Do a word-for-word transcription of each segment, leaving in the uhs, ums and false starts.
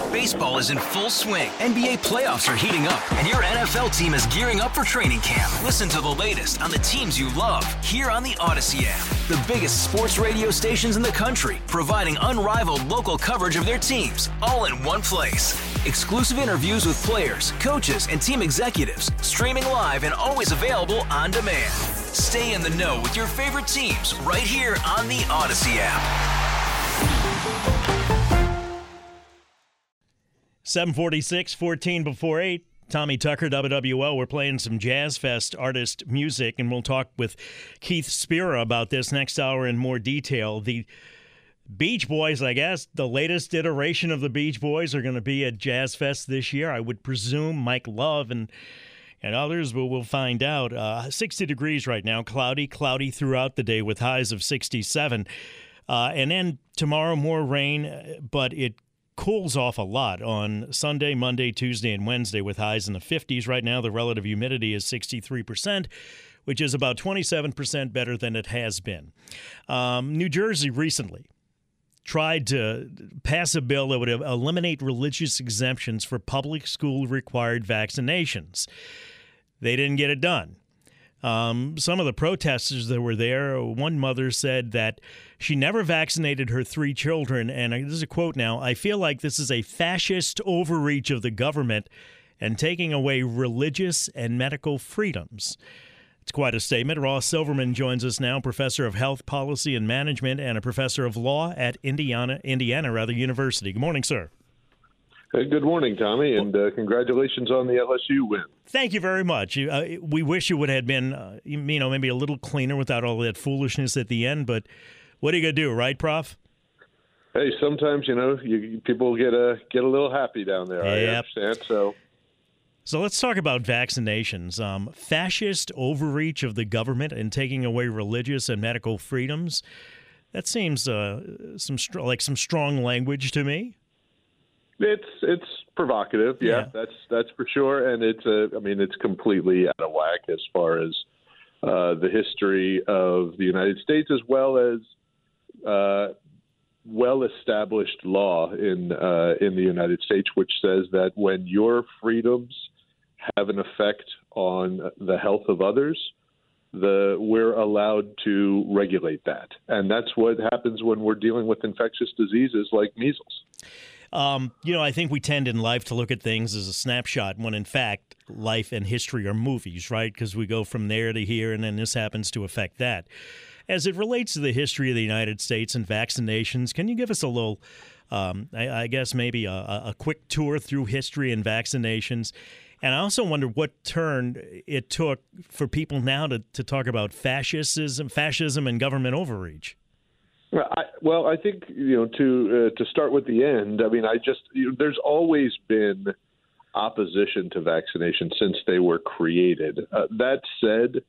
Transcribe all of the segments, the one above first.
Baseball is in full swing. N B A playoffs are heating up, and your N F L team is gearing up for training camp. Listen to the latest on the teams you love here on the Odyssey app. The biggest sports radio stations in the country, providing unrivaled local coverage of their teams, all in one place. Exclusive interviews with players, coaches, and team executives, streaming live and always available on demand. Stay in the know with your favorite teams right here on the Odyssey app. seven forty-six, fourteen before eight. Tommy Tucker, W W L. We're playing some Jazz Fest artist music, and we'll talk with Keith Spira about this next hour in more detail. The Beach Boys, I guess, the latest iteration of the Beach Boys are going to be at Jazz Fest this year. I would presume Mike Love and and others, but we'll find out. Uh, sixty degrees right now, cloudy, cloudy throughout the day with highs of sixty-seven. Uh, and then tomorrow, more rain, but it cools off a lot on Sunday, Monday, Tuesday, and Wednesday with highs in the fifties. Right now, the relative humidity is sixty-three percent, which is about twenty-seven percent better than it has been. Um, New Jersey recently tried to pass a bill that would eliminate religious exemptions for public school required vaccinations. They didn't get it done. Um, some of the protesters that were there, one mother said that she never vaccinated her three children, and this is a quote now, "I feel like this is a fascist overreach of the government and taking away religious and medical freedoms." It's quite a statement. Ross Silverman joins us now, professor of health policy and management and a professor of law at Indiana, Indiana rather, University. Good morning, sir. Hey, good morning, Tommy, and uh, congratulations on the L S U win. Thank you very much. Uh, we wish it would have been, uh, you know, maybe a little cleaner without all that foolishness at the end, but what are you going to do, right, Prof? Hey, sometimes, you know, you, people get a, get a little happy down there, yep. I understand, so... So let's talk about vaccinations. Um, fascist overreach of the government and taking away religious and medical freedoms. That seems uh, some str- like some strong language to me. It's it's provocative, yeah, yeah. That's that's for sure, and it's a, I mean, it's completely out of whack as far as uh, the history of the United States, as well as uh, well-established law in uh, in the United States, which says that when your freedoms have an effect on the health of others, the we're allowed to regulate that. And that's what happens when we're dealing with infectious diseases like measles. Um, you know, I think we tend in life to look at things as a snapshot when, in fact, life and history are movies, right? Because we go from there to here, and then this happens to affect that. As it relates to the history of the United States and vaccinations, can you give us a little, um, I, I guess maybe a, a quick tour through history and vaccinations? And I also wonder what turn it took for people now to, to talk about fascism, fascism and government overreach. Well, I, well, I think, you know, to uh, to start with the end, I mean, I just, you know, there's always been opposition to vaccination since they were created. Uh, that said,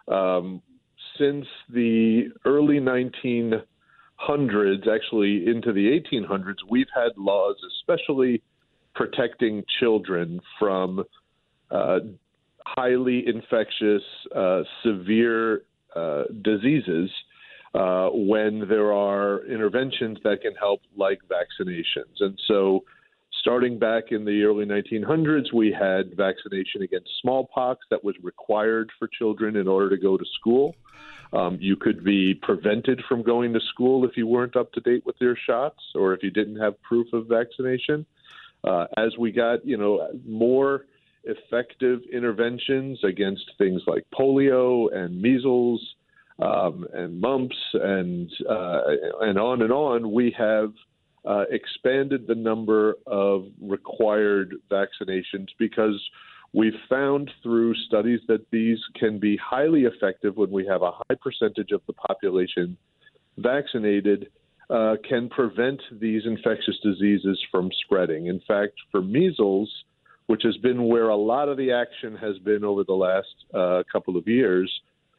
um, since the early nineteen hundreds, actually into the eighteen hundreds, we've had laws, especially protecting children from uh, highly infectious, uh, severe uh, diseases uh, when there are interventions that can help, like vaccinations. And so starting back in the early nineteen hundreds, we had vaccination against smallpox that was required for children in order to go to school. Um, you could be prevented from going to school if you weren't up to date with your shots or if you didn't have proof of vaccination. Uh, as we got, you know, more effective interventions against things like polio and measles um, and mumps and uh, and on and on, we have uh, expanded the number of required vaccinations because we've found through studies that these can be highly effective when we have a high percentage of the population vaccinated. Uh, can prevent these infectious diseases from spreading. In fact, for measles, which has been where a lot of the action has been over the last uh, couple of years,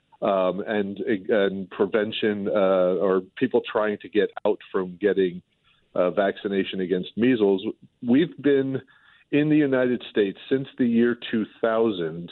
um, and, and prevention uh, or people trying to get out from getting uh, vaccination against measles, we've been in the United States since the year two thousand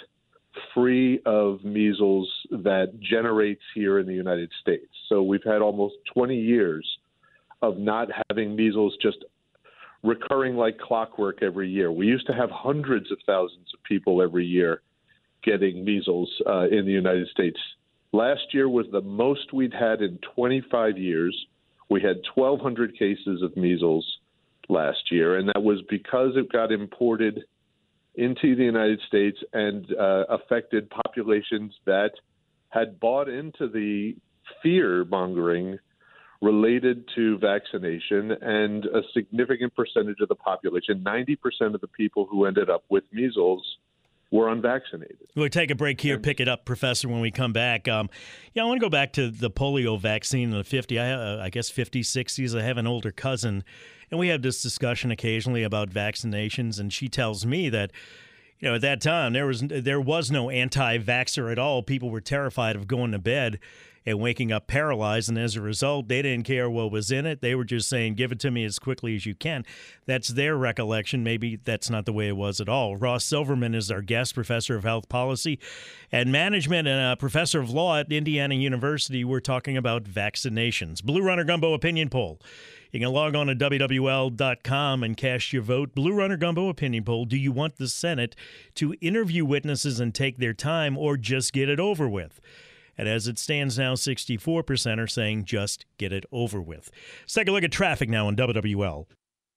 free of measles that generates here in the United States. So we've had almost twenty years of not having measles just recurring like clockwork every year. We used to have hundreds of thousands of people every year getting measles uh, in the United States. Last year was the most we'd had in twenty-five years. We had twelve hundred cases of measles last year, and that was because it got imported into the United States and uh, affected populations that had bought into the fear-mongering related to vaccination, and a significant percentage of the population, ninety percent of the people who ended up with measles, were unvaccinated. We'll take a break here, pick it up, Professor, when we come back. Um, yeah, I want to go back to the polio vaccine in the fifties, I, uh, I guess fifties, sixties. I have an older cousin, and we have this discussion occasionally about vaccinations, and she tells me that, you know, at that time, there was there was no anti-vaxxer at all. People were terrified of going to bed and waking up paralyzed, and as a result, they didn't care what was in it. They were just saying, give it to me as quickly as you can. That's their recollection. Maybe that's not the way it was at all. Ross Silverman is our guest, professor of health policy and management and a professor of law at Indiana University. We're talking about vaccinations. Blue Runner Gumbo Opinion Poll. You can log on to W W L dot com and cast your vote. Blue Runner Gumbo Opinion Poll. Do you want the Senate to interview witnesses and take their time, or just get it over with? And as it stands now, sixty-four percent are saying just get it over with. Let's take a look at traffic now on W W L.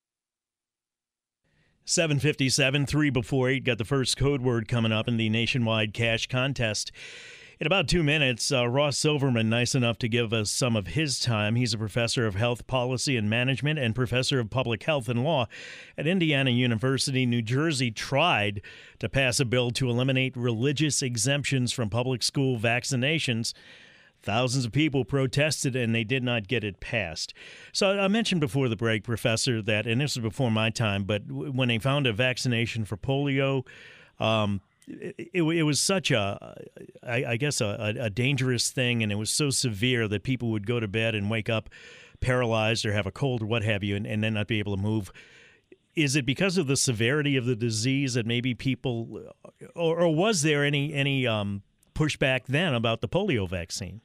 seven fifty-seven, three before eight, got the first code word coming up in the Nationwide Cash Contest. In about two minutes, uh, Ross Silverman, nice enough to give us some of his time. He's a professor of health policy and management and professor of public health and law at Indiana University. New Jersey tried to pass a bill to eliminate religious exemptions from public school vaccinations. Thousands of people protested, and they did not get it passed. So I mentioned before the break, Professor, that, and this was before my time, but when they found a vaccination for polio, um, It, it, it was such a, I, I guess, a, a dangerous thing, and it was so severe that people would go to bed and wake up paralyzed or have a cold or what have you, and, and then not be able to move. Is it because of the severity of the disease that maybe people, or, or was there any any um, pushback then about the polio vaccine?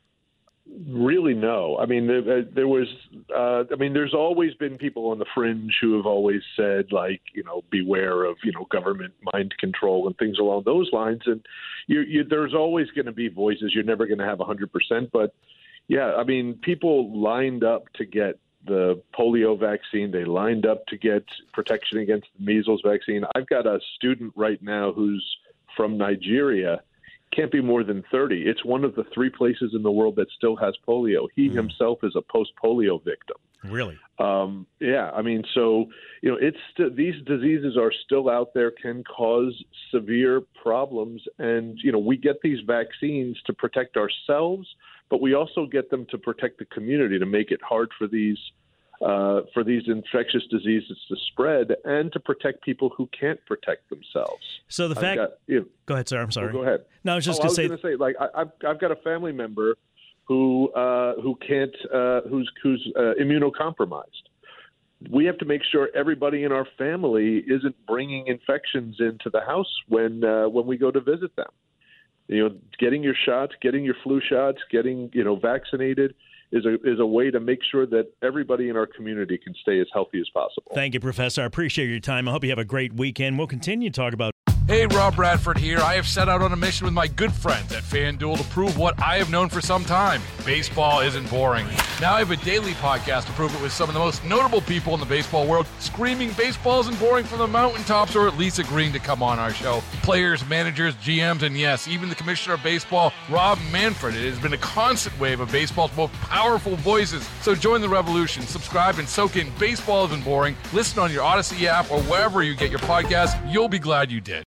Really, no. I mean, there, there was, uh, I mean, there's always been people on the fringe who have always said, like, you know, beware of, you know, government mind control and things along those lines. And you, you, there's always going to be voices. You're never going to have one hundred percent. But, yeah, I mean, people lined up to get the polio vaccine. They lined up to get protection against the measles vaccine. I've got a student right now who's from Nigeria. Can't be more than thirty. It's one of the three places in the world that still has polio. He mm. himself is a post-polio victim. Really? Um, yeah. I mean, so, you know, it's st- these diseases are still out there, can cause severe problems. And, you know, we get these vaccines to protect ourselves, but we also get them to protect the community, to make it hard for these Uh, for these infectious diseases to spread, and to protect people who can't protect themselves. So the fact, got, you know, go ahead, sir. I'm sorry. Oh, go ahead. No, I was just oh, going to say, gonna say, like, I, I've I've got a family member who uh, who can't uh, who's who's uh, immunocompromised. We have to make sure everybody in our family isn't bringing infections into the house when uh, when we go to visit them. You know, getting your shots, getting your flu shots, getting you know vaccinated is a is a way to make sure that everybody in our community can stay as healthy as possible. Thank you, Professor. I appreciate your time. I hope you have a great weekend. We'll continue to talk about. Hey, Rob Bradford here. I have set out on a mission with my good friends at FanDuel to prove what I have known for some time. Baseball isn't boring. Now I have a daily podcast to prove it with some of the most notable people in the baseball world, screaming baseball isn't boring from the mountaintops, or at least agreeing to come on our show. Players, managers, G Ms, and yes, even the commissioner of baseball, Rob Manfred. It has been a constant wave of baseball's most powerful voices. So join the revolution. Subscribe and soak in Baseball Isn't Boring. Listen on your Odyssey app or wherever you get your podcasts. You'll be glad you did.